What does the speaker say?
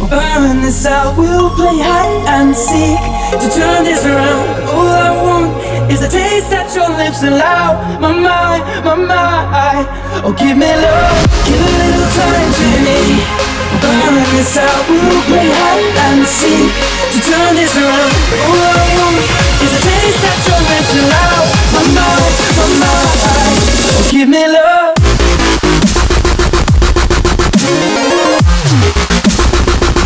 burn this out. We'll play hide and seek to turn this around. All I want is the taste that your lips allow. My mind, my mind. Oh, give me love, give a little time to me. Burn this out. We'll play hide and seek to turn this around. All I want